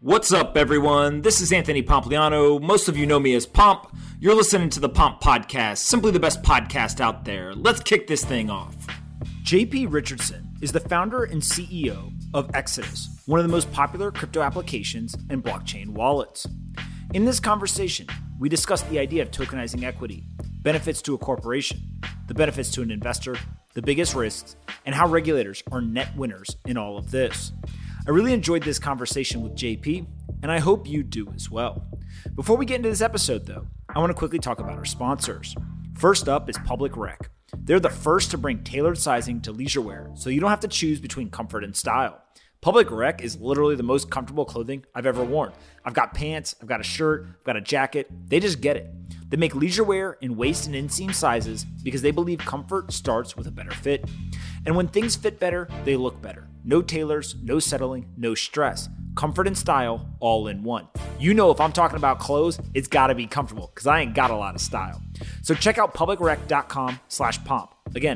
What's up, everyone? This is Anthony Pompliano. Most of you know me as Pomp. You're listening to the Pomp Podcast, simply the best podcast out there. Let's kick this thing off. JP Richardson is the founder and CEO of Exodus, one of the most popular crypto applications and blockchain wallets. In this conversation, we discuss the idea of tokenizing equity, benefits to a corporation, the benefits to an investor, the biggest risks, and how regulators are net winners in all of this. I really enjoyed this conversation with JP, and I hope you do as well. Before we get into this episode, though, I want to quickly talk about our sponsors. First up is Public Rec. They're the first to bring tailored sizing to leisure wear, so you don't have to choose between comfort and style. Public Rec is literally the most comfortable clothing I've ever worn. I've got pants, I've got a shirt, I've got a jacket. They just get it. They make leisure wear in waist and inseam sizes because they believe comfort starts with a better fit. And when things fit better, they look better. No tailors, no settling, no stress. Comfort and style all in one. You know, if I'm talking about clothes, it's gotta be comfortable because I ain't got a lot of style. So check out publicrec.com/pomp. Again,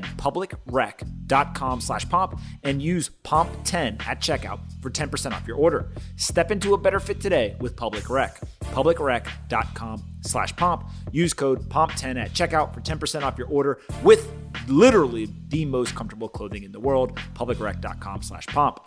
publicrec.com/pomp and use POMP10 at checkout for 10% off your order. Step into a better fit today with Public Rec. publicrec.com/pomp. Use code POMP10 at checkout for 10% off your order with literally the most comfortable clothing in the world. publicrec.com/pomp.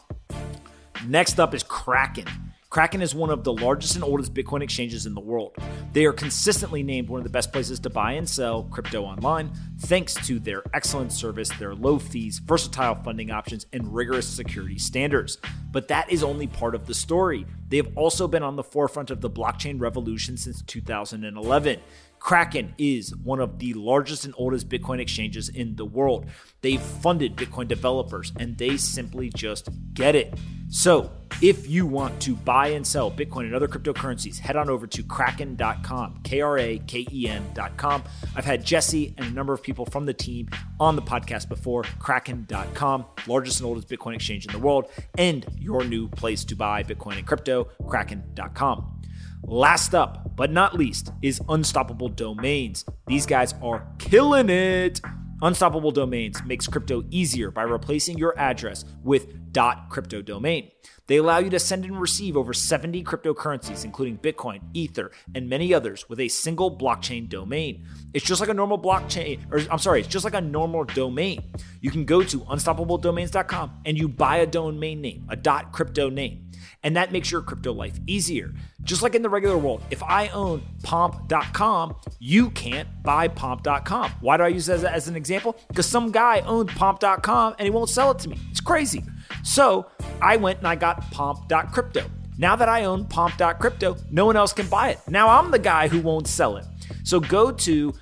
Next up is Kraken. Kraken is one of the largest and oldest Bitcoin exchanges in the world. They are consistently named one of the best places to buy and sell crypto online, thanks to their excellent service, their low fees, versatile funding options, and rigorous security standards. But that is only part of the story. They have also been on the forefront of the blockchain revolution since 2011. Kraken is one of the largest and oldest Bitcoin exchanges in the world. They've funded Bitcoin developers, and they simply just get it. So if you want to buy and sell Bitcoin and other cryptocurrencies, head on over to kraken.com, Kraken.com. I've had Jesse and a number of people from the team on the podcast before. Kraken.com, largest and oldest Bitcoin exchange in the world, and your new place to buy Bitcoin and crypto, Kraken.com. Last up, but not least, is Unstoppable Domains. These guys are killing it. Unstoppable Domains makes crypto easier by replacing your address with .crypto domain. They allow you to send and receive over 70 cryptocurrencies, including Bitcoin, Ether, and many others with a single blockchain domain. It's just like a normal it's just like a normal domain. You can go to unstoppabledomains.com and you buy a domain name, a .crypto name. And that makes your crypto life easier. Just like in the regular world, if I own pomp.com, you can't buy pomp.com. Why do I use that as an example? Because some guy owned pomp.com and he won't sell it to me. It's crazy. So I went and I got pomp.crypto. Now that I own pomp.crypto, no one else can buy it. Now I'm the guy who won't sell it. So go to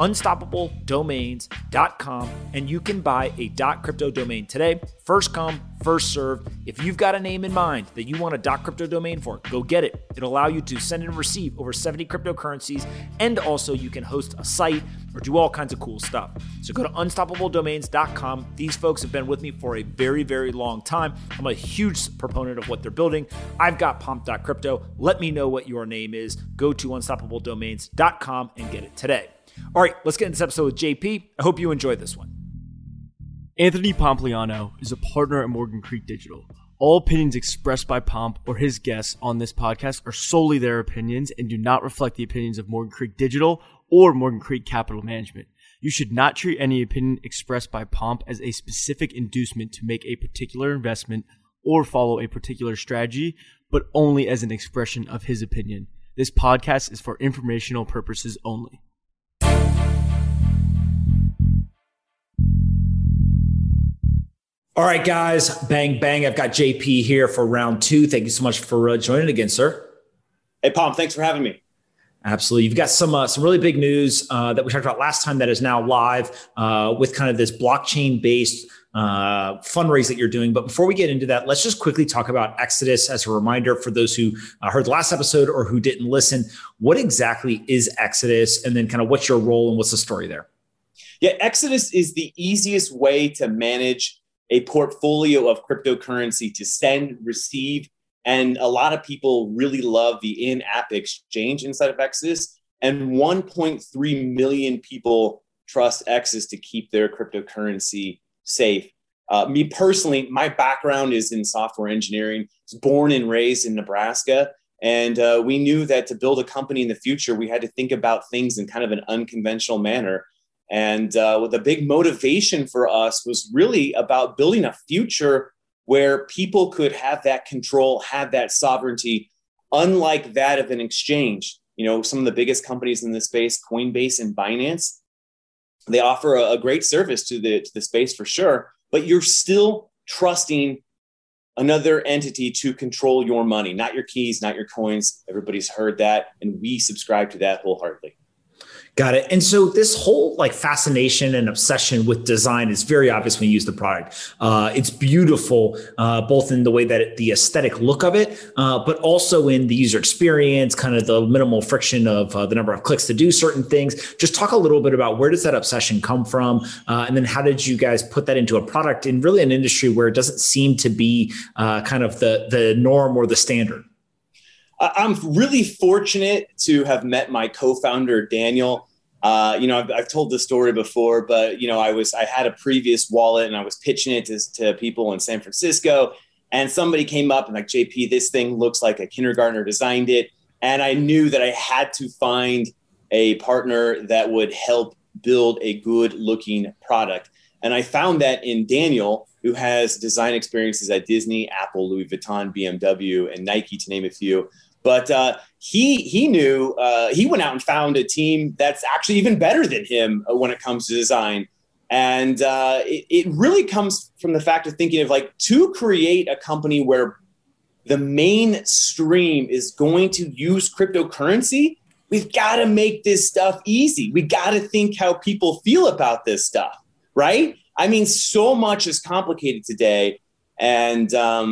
unstoppabledomains.com and you can buy a .crypto domain today. First come, first served. If you've got a name in mind that you want a .crypto domain for, go get it. It'll allow you to send and receive over 70 cryptocurrencies, and also you can host a site or do all kinds of cool stuff. So go to unstoppabledomains.com. These folks have been with me for a very, very long time. I'm a huge proponent of what they're building. I've got pomp.crypto. Let me know what your name is. Go to unstoppabledomains.com and get it today. All right, let's get into this episode with JP. I hope you enjoyed this one. Anthony Pompliano is a partner at Morgan Creek Digital. All opinions expressed by Pomp or his guests on this podcast are solely their opinions and do not reflect the opinions of Morgan Creek Digital or Morgan Creek Capital Management. You should not treat any opinion expressed by Pomp as a specific inducement to make a particular investment or follow a particular strategy, but only as an expression of his opinion. This podcast is for informational purposes only. All right, guys, bang, bang. I've got JP here for round two. Thank you so much for joining again, sir. Hey, Pomp, thanks for having me. Absolutely. You've got some really big news that we talked about last time that is now live with kind of this blockchain-based fundraise that you're doing. But before we get into that, let's just quickly talk about Exodus as a reminder for those who heard the last episode or who didn't listen. What exactly is Exodus? And then kind of what's your role and what's the story there? Yeah, Exodus is the easiest way to manage a portfolio of cryptocurrency to send, receive, and a lot of people really love the in-app exchange inside of Exodus. And 1.3 million people trust Exodus to keep their cryptocurrency safe. Me personally, my background is in software engineering. I was born and raised in Nebraska. And we knew that to build a company in the future, we had to think about things in kind of an unconventional manner. And the big motivation for us was really about building a future where people could have that control, have that sovereignty, unlike that of an exchange. Some of the biggest companies in this space, Coinbase and Binance, they offer a great service to the space for sure, but you're still trusting another entity to control your money, not your keys, not your coins. Everybody's heard that, and we subscribe to that wholeheartedly. Got it. And so this whole fascination and obsession with design is very obvious when you use the product. It's beautiful, both in the way that the aesthetic look of it, but also in the user experience, kind of the minimal friction of the number of clicks to do certain things. Just talk a little bit about where does that obsession come from? And then how did you guys put that into a product in really an industry where it doesn't seem to be kind of the norm or the standard? I'm really fortunate to have met my co-founder, Daniel. I've told this story before, but I had a previous wallet and I was pitching it to people in San Francisco, and somebody came up and like, JP, this thing looks like a kindergartner designed it. And I knew that I had to find a partner that would help build a good looking product. And I found that in Daniel, who has design experiences at Disney, Apple, Louis Vuitton, BMW, and Nike, to name a few. But he knew, he went out and found a team that's actually even better than him when it comes to design. And it really comes from the fact of thinking of to create a company where the mainstream is going to use cryptocurrency, we've got to make this stuff easy. We got to think how people feel about this stuff, right? I mean, so much is complicated today. And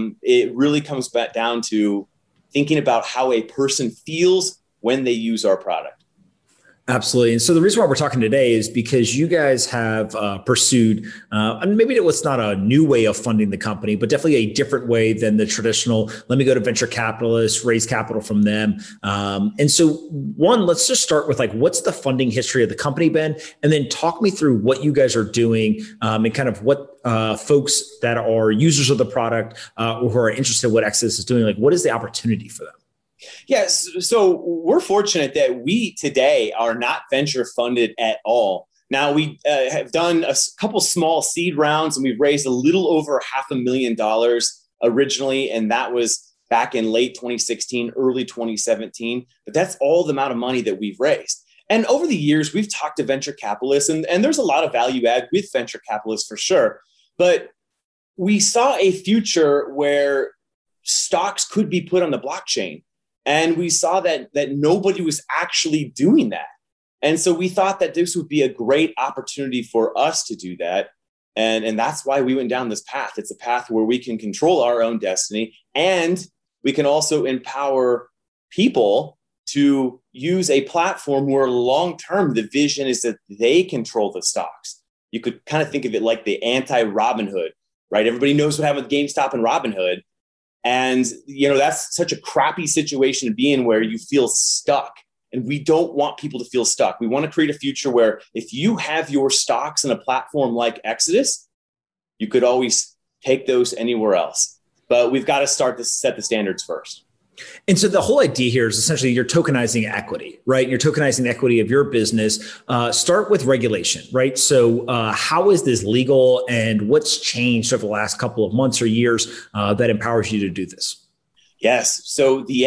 it really comes back down to thinking about how a person feels when they use our product. Absolutely. And so the reason why we're talking today is because you guys have pursued, and maybe it was not a new way of funding the company, but definitely a different way than the traditional, let me go to venture capitalists, raise capital from them. And so one, let's just start with what's the funding history of the company been? And then talk me through what you guys are doing and kind of what folks that are users of the product or who are interested in what Exodus is doing, what is the opportunity for them? Yes. So we're fortunate that we today are not venture funded at all. Now we have done a couple small seed rounds and we've raised a little over $500,000 originally. And that was back in late 2016, early 2017. But that's all the amount of money that we've raised. And over the years, we've talked to venture capitalists and there's a lot of value add with venture capitalists for sure. But we saw a future where stocks could be put on the blockchain. And we saw that nobody was actually doing that. And so we thought that this would be a great opportunity for us to do that. And that's why we went down this path. It's a path where we can control our own destiny. And we can also empower people to use a platform where long-term, the vision is that they control the stocks. You could kind of think of it like the anti-Robinhood, right? Everybody knows what happened with GameStop and Robinhood. And, that's such a crappy situation to be in where you feel stuck. And we don't want people to feel stuck. We want to create a future where if you have your stocks in a platform like Exodus, you could always take those anywhere else. But we've got to start to set the standards first. And so the whole idea here is essentially you're tokenizing equity, right? You're tokenizing the equity of your business. Start with regulation, right? So how is this legal and what's changed over the last couple of months or years that empowers you to do this? Yes. So the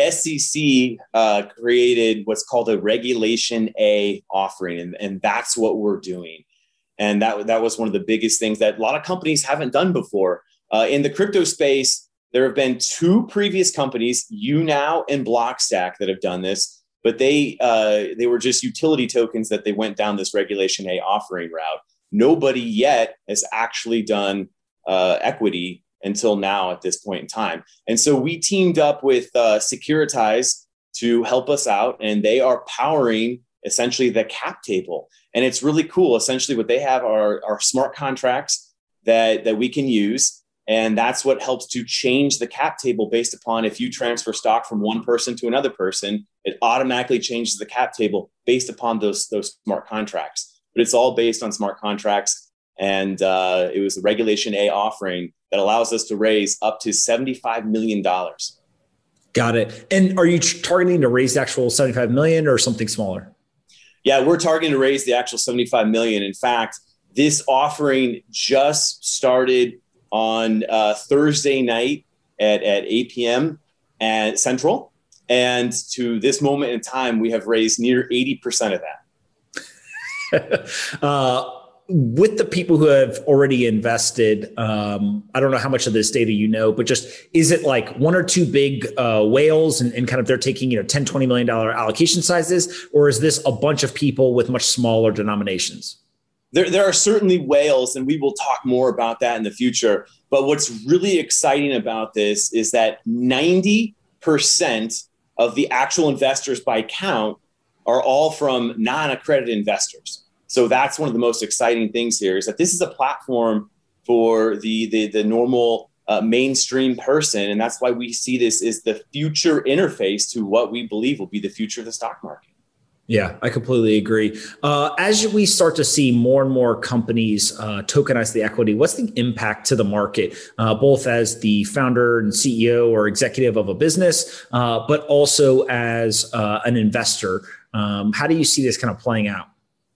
SEC created what's called a Regulation A offering, and that's what we're doing. And that was one of the biggest things that a lot of companies haven't done before. In the crypto space, there have been two previous companies, YouNow and Blockstack, that have done this, but they were just utility tokens that they went down this Regulation A offering route. Nobody yet has actually done equity until now at this point in time. And so we teamed up with Securitize to help us out, and they are powering essentially the cap table. And it's really cool. Essentially what they have are smart contracts that we can use. And that's what helps to change the cap table based upon if you transfer stock from one person to another person, it automatically changes the cap table based upon those smart contracts. But it's all based on smart contracts. And it was the Regulation A offering that allows us to raise up to $75 million. Got it. And are you targeting to raise the actual 75 million or something smaller? Yeah, we're targeting to raise the actual 75 million. In fact, this offering just started on Thursday night at 8 p.m. at Central. And to this moment in time, we have raised near 80% of that. With the people who have already invested, I don't know how much of this data you know, but just is it like one or two big whales and kind of they're taking, $10, $20 million allocation sizes, or is this a bunch of people with much smaller denominations? There are certainly whales, and we will talk more about that in the future. But what's really exciting about this is that 90% of the actual investors by count are all from non-accredited investors. So that's one of the most exciting things here, is that this is a platform for the normal mainstream person. And that's why we see this as the future interface to what we believe will be the future of the stock market. Yeah, I completely agree. As we start to see more and more companies tokenize the equity, what's the impact to the market, both as the founder and CEO or executive of a business, but also as an investor? How do you see this kind of playing out?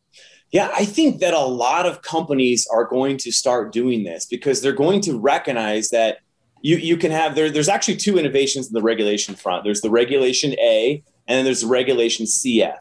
Yeah, I think that a lot of companies are going to start doing this because they're going to recognize that you can have, there's actually two innovations in the regulation front. There's the Regulation A and then there's the Regulation CF.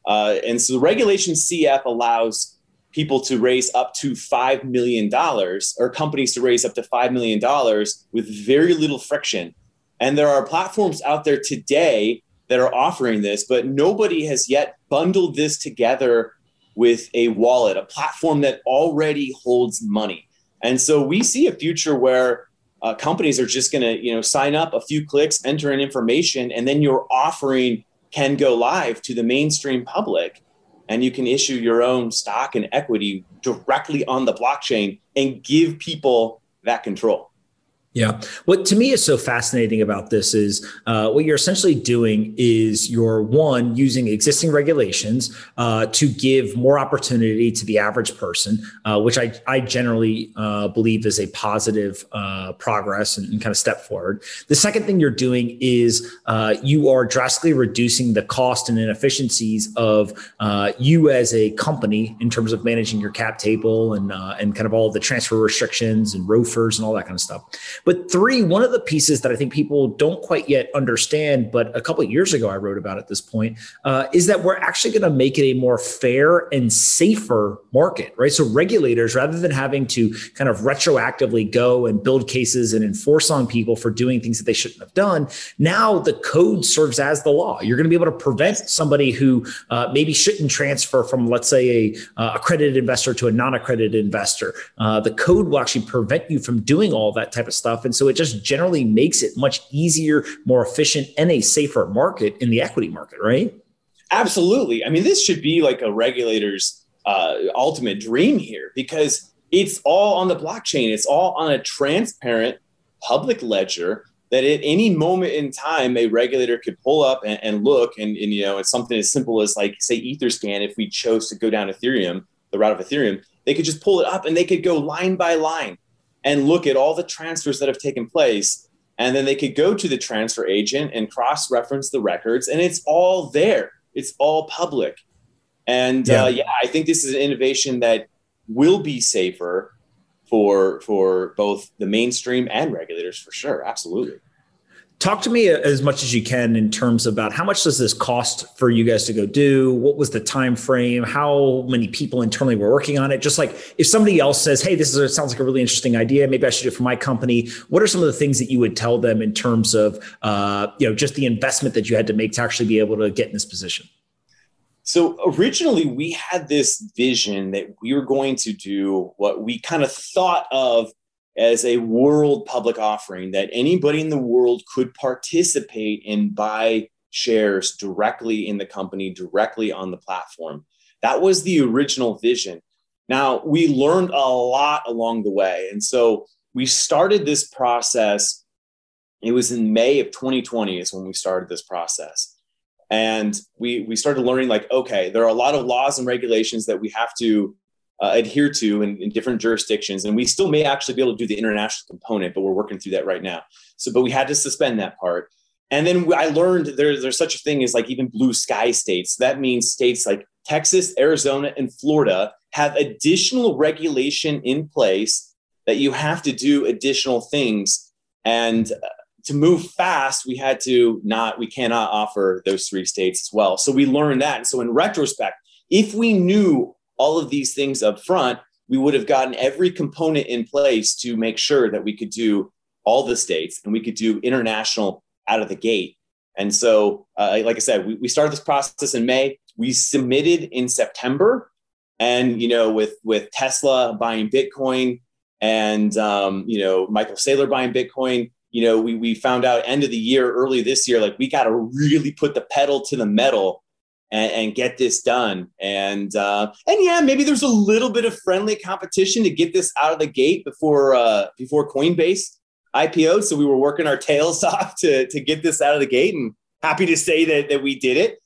And so the Regulation CF allows people to raise up to $5 million, or companies to raise up to $5 million with very little friction. And there are platforms out there today that are offering this, but nobody has yet bundled this together with a wallet, a platform that already holds money. And so we see a future where companies are just going to, sign up, a few clicks, enter in information, and then your offering can go live to the mainstream public, and you can issue your own stock and equity directly on the blockchain and give people that control. Yeah. What to me is so fascinating about this is what you're essentially doing is you're using existing regulations to give more opportunity to the average person, which I generally believe is a positive progress and kind of step forward. The second thing you're doing is you are drastically reducing the cost and inefficiencies of you as a company in terms of managing your cap table and kind of all the transfer restrictions and ROFRs and all that kind of stuff. But three, one of the pieces that I think people don't quite yet understand, but a couple of years ago I wrote about at this point, is that we're actually going to make it a more fair and safer market, right? So regulators, rather than having to kind of retroactively go and build cases and enforce on people for doing things that they shouldn't have done, now the code serves as the law. You're going to be able to prevent somebody who maybe shouldn't transfer from, let's say, a accredited investor to a non-accredited investor. The code will actually prevent you from doing all that type of stuff. And so it just generally makes it much easier, more efficient, and a safer market in the equity market, right? Absolutely. I mean, this should be like a regulator's ultimate dream here, because it's all on the blockchain. It's all on a transparent public ledger that at any moment in time, a regulator could pull up and look. And it's something as simple as, like, say, Etherscan. If we chose to go down Ethereum, the route of Ethereum, they could just pull it up and they could go line by line and look at all the transfers that have taken place. And then they could go to the transfer agent and cross-reference the records, and it's all there. It's all public. And I think this is an innovation that will be safer for both the mainstream and regulators, for sure. Absolutely. Talk to me as much as you can in terms about how much does this cost for you guys to go do? What was the time frame? How many people internally were working on it? Just like if somebody else says, hey, sounds like a really interesting idea, maybe I should do it for my company. What are some of the things that you would tell them in terms of just the investment that you had to make to actually be able to get in this position? So originally we had this vision that we were going to do what we kind of thought of as a world public offering, that anybody in the world could participate and buy shares directly in the company, directly on the platform. That was the original vision. Now, we learned a lot along the way. And so we started this process. It was in May of 2020 is when we started this process. And we started learning, like, okay, there are a lot of laws and regulations that we have to adhere to in different jurisdictions. And we still may actually be able to do the international component, but we're working through that right now. But we had to suspend that part. And then I learned there's such a thing as like even blue sky states. That means states like Texas, Arizona, and Florida have additional regulation in place that you have to do additional things. And to move fast, we cannot offer those 3 states as well. So we learned that. And so in retrospect, if we knew all of these things up front, we would have gotten every component in place to make sure that we could do all the states and we could do international out of the gate. And so, like I said, we started this process in May. We submitted in September, and with Tesla buying Bitcoin and Michael Saylor buying Bitcoin, we found out end of the year, early this year, like we got to really put the pedal to the metal and get this done. And yeah, maybe there's a little bit of friendly competition to get this out of the gate before Coinbase IPO'd. So we were working our tails off to get this out of the gate, and happy to say that we did it.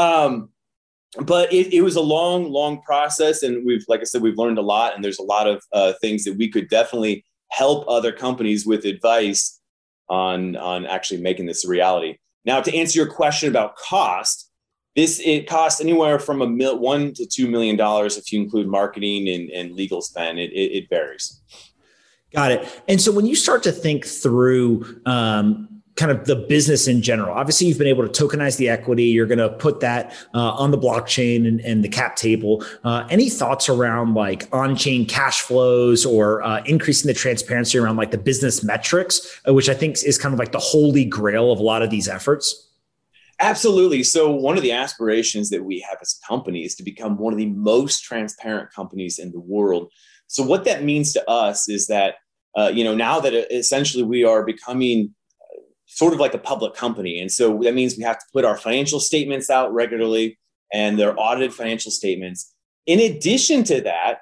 But it was a long process, and like I said, we've learned a lot, and there's a lot of things that we could definitely help other companies with advice on actually making this a reality. Now, to answer your question about cost, it costs anywhere from $1 to $2 million if you include marketing and legal spend. It varies. Got it. And so when you start to think through kind of the business in general, obviously you've been able to tokenize the equity. You're going to put that on the blockchain and the cap table. Any thoughts around like on-chain cash flows or increasing the transparency around like the business metrics, which I think is kind of like the holy grail of a lot of these efforts? Absolutely. So one of the aspirations that we have as a company is to become one of the most transparent companies in the world. So what that means to us is that, now that essentially we are becoming sort of like a public company. And so that means we have to put our financial statements out regularly, and they're audited financial statements. In addition to that,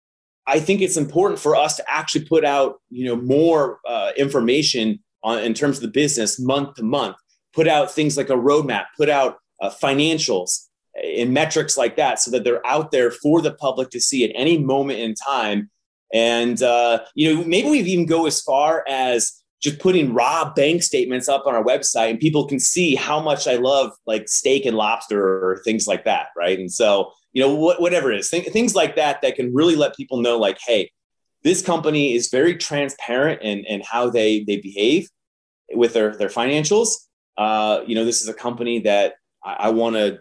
I think it's important for us to actually put out, more information in terms of the business month to month, put out things like a roadmap, put out financials and metrics like that, so that they're out there for the public to see at any moment in time. And, maybe we even go as far as just putting raw bank statements up on our website, and people can see how much I love like steak and lobster or things like that. Right. And so, whatever it is, things like that can really let people know like, hey, this company is very transparent in how they behave with their financials. This is a company that I want to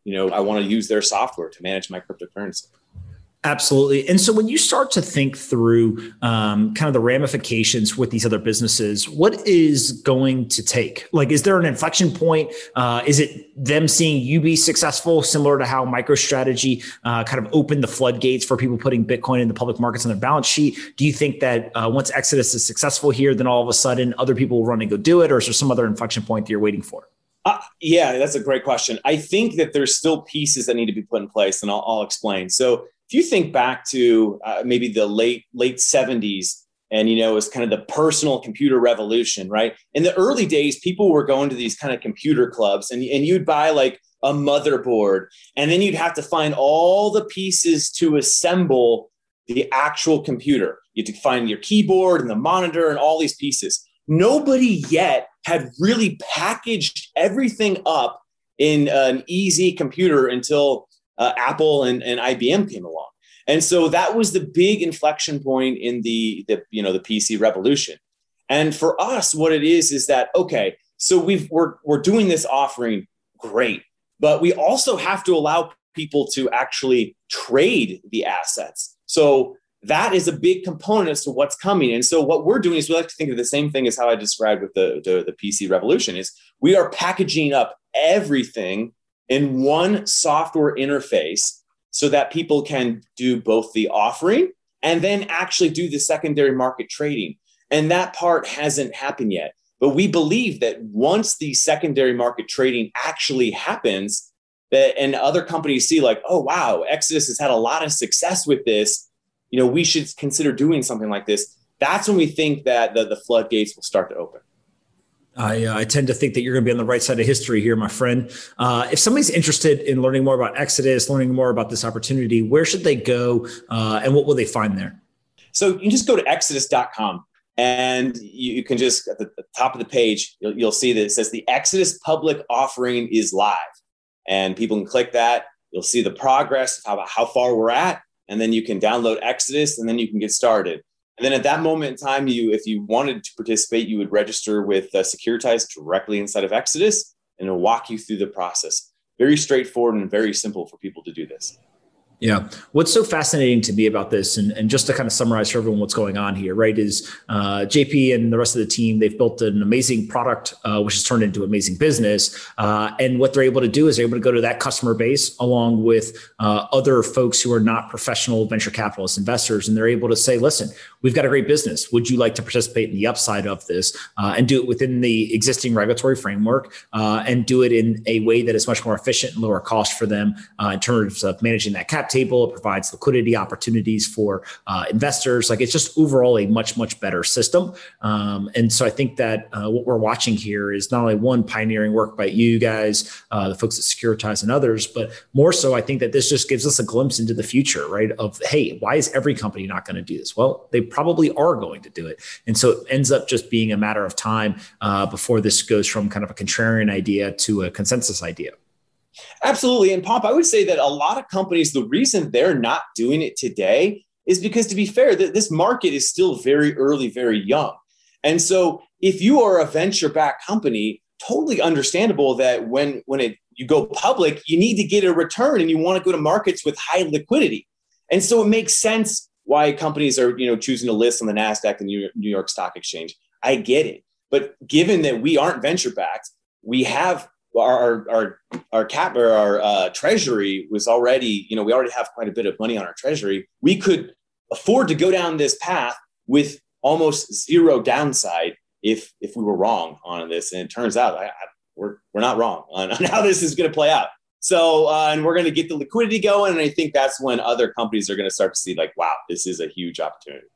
use their software to manage my cryptocurrency. Absolutely. And so when you start to think through kind of the ramifications with these other businesses, what is going to take? Like, is there an inflection point? Is it them seeing you be successful, similar to how MicroStrategy kind of opened the floodgates for people putting Bitcoin in the public markets on their balance sheet? Do you think that once Exodus is successful here, then all of a sudden other people will run and go do it? Or is there some other inflection point that you're waiting for? Yeah, that's a great question. I think that there's still pieces that need to be put in place, and I'll explain. So if you think back to maybe the late 70s, and, it was kind of the personal computer revolution, right? In the early days, people were going to these kind of computer clubs, and you'd buy like a motherboard, and then you'd have to find all the pieces to assemble the actual computer. You had to find your keyboard and the monitor and all these pieces. Nobody yet had really packaged everything up in an easy computer until Apple and IBM came along. And so that was the big inflection point in the PC revolution. And for us, what it is that, okay, so we're doing this offering, great, but we also have to allow people to actually trade the assets. So that is a big component as to what's coming. And so what we're doing is we like to think of the same thing as how I described with the PC revolution is we are packaging up everything in one software interface so that people can do both the offering and then actually do the secondary market trading. And that part hasn't happened yet. But we believe that once the secondary market trading actually happens, that and other companies see like, oh, wow, Exodus has had a lot of success with this, we should consider doing something like this. That's when we think that the floodgates will start to open. I tend to think that you're going to be on the right side of history here, my friend. If somebody's interested in learning more about Exodus, learning more about this opportunity, where should they go and what will they find there? So you can just go to exodus.com and you can just at the top of the page, you'll see that it says the Exodus public offering is live, and people can click that. You'll see the progress of how far we're at, and then you can download Exodus and then you can get started. And then at that moment in time, if you wanted to participate, you would register with Securitize directly inside of Exodus, and it'll walk you through the process. Very straightforward and very simple for people to do this. Yeah. What's so fascinating to me about this, and just to kind of summarize for everyone what's going on here, right, is JP and the rest of the team, they've built an amazing product, which has turned into amazing business. And what they're able to do is they're able to go to that customer base along with other folks who are not professional venture capitalist investors. And they're able to say, listen, we've got a great business. Would you like to participate in the upside of this and do it within the existing regulatory framework and do it in a way that is much more efficient and lower cost for them in terms of managing that cap table. It provides liquidity opportunities for investors. Like, it's just overall a much, much better system. And so I think that what we're watching here is not only one pioneering work by you guys, the folks at Securitize and others, but more so I think that this just gives us a glimpse into the future, right? Of, hey, why is every company not going to do this? Well, they probably are going to do it. And so it ends up just being a matter of time before this goes from kind of a contrarian idea to a consensus idea. Absolutely. And Pomp, I would say that a lot of companies, the reason they're not doing it today is because, to be fair, this market is still very early, very young. And so if you are a venture-backed company, totally understandable that when you go public, you need to get a return and you want to go to markets with high liquidity. And so it makes sense why companies are, choosing to list on the NASDAQ and New York Stock Exchange. I get it. But given that we aren't venture-backed, we have our cap or our treasury was already, we already have quite a bit of money on our treasury. We could afford to go down this path with almost zero downside if we were wrong on this. And it turns out we're not wrong on how this is going to play out. So, and we're going to get the liquidity going. And I think that's when other companies are going to start to see, like, wow, this is a huge opportunity.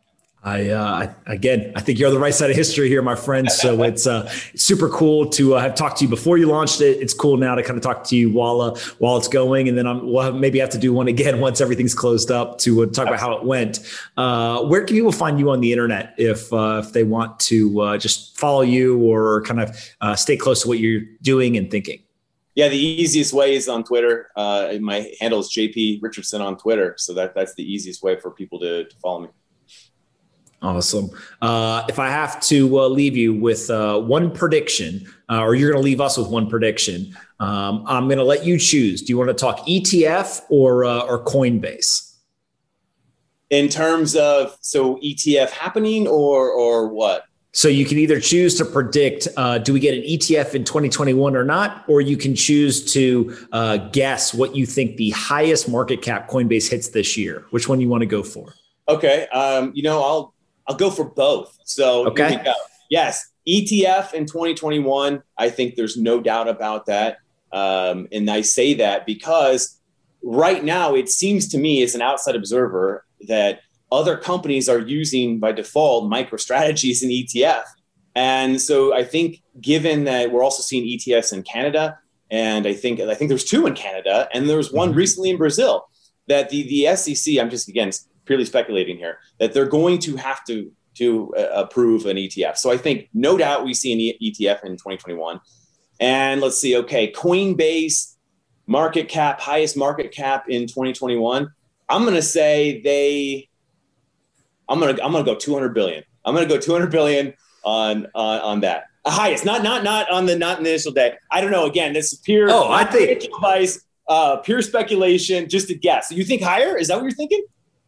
I think you're on the right side of history here, my friend. So it's super cool to have talked to you before you launched it. It's cool now to kind of talk to you while it's going. And then we'll maybe have to do one again once everything's closed up to talk about how it went. Where can people find you on the internet if they want to just follow you or kind of stay close to what you're doing and thinking? Yeah, the easiest way is on Twitter. My handle is JP Richardson on Twitter. So that's the easiest way for people to follow me. Awesome. If I have to leave you with one prediction, or you're going to leave us with one prediction, I'm going to let you choose. Do you want to talk ETF or Coinbase? In terms of, so ETF happening or what? So you can either choose to predict, do we get an ETF in 2021 or not? Or you can choose to guess what you think the highest market cap Coinbase hits this year. Which one you want to go for? Okay. I'll go for both. So okay. Here we go. Yes, ETF in 2021. I think there's no doubt about that. And I say that because right now it seems to me as an outside observer that other companies are using by default MicroStrategies and ETF. And so I think given that we're also seeing ETFs in Canada, and I think there's two in Canada, and there was one recently in Brazil, that the SEC, I'm just, again, purely speculating here, that they're going to have to approve an ETF. So I think no doubt we see an ETF in 2021. And let's see, okay, Coinbase market cap, highest market cap in 2021. I'm going to say I'm going to go 200 billion. I'm going to go 200 billion on that. Highest, not on the initial day. I don't know. Again, this is pure. I think advice, pure speculation, just a guess. So you think higher? Is that what you're thinking?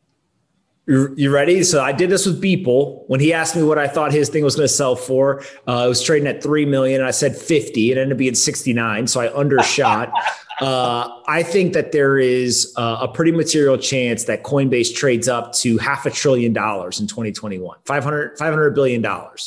You ready? So I did this with Beeple. When he asked me what I thought his thing was going to sell for, it was trading at 3 million. And I said 50. It ended up being 69. So I undershot. I think that there is a pretty material chance that Coinbase trades up to $500 billion in 2021, $500 billion.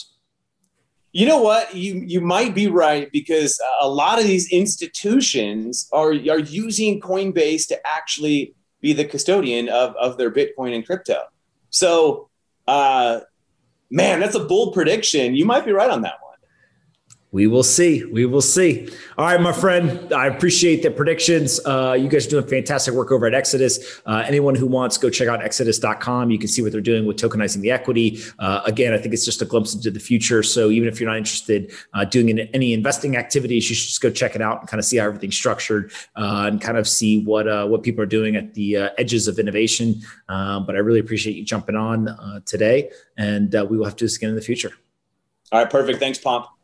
You know what? You might be right, because a lot of these institutions are using Coinbase to actually be the custodian of their Bitcoin and crypto. So, man, that's a bold prediction. You might be right on that one. We will see. We will see. All right, my friend. I appreciate the predictions. You guys are doing fantastic work over at Exodus. Anyone who wants, go check out exodus.com. You can see what they're doing with tokenizing the equity. Again, I think it's just a glimpse into the future. So even if you're not interested doing any investing activities, you should just go check it out and kind of see how everything's structured and kind of see what people are doing at the edges of innovation. But I really appreciate you jumping on today, and we will have to do this again in the future. All right, perfect. Thanks, Pomp.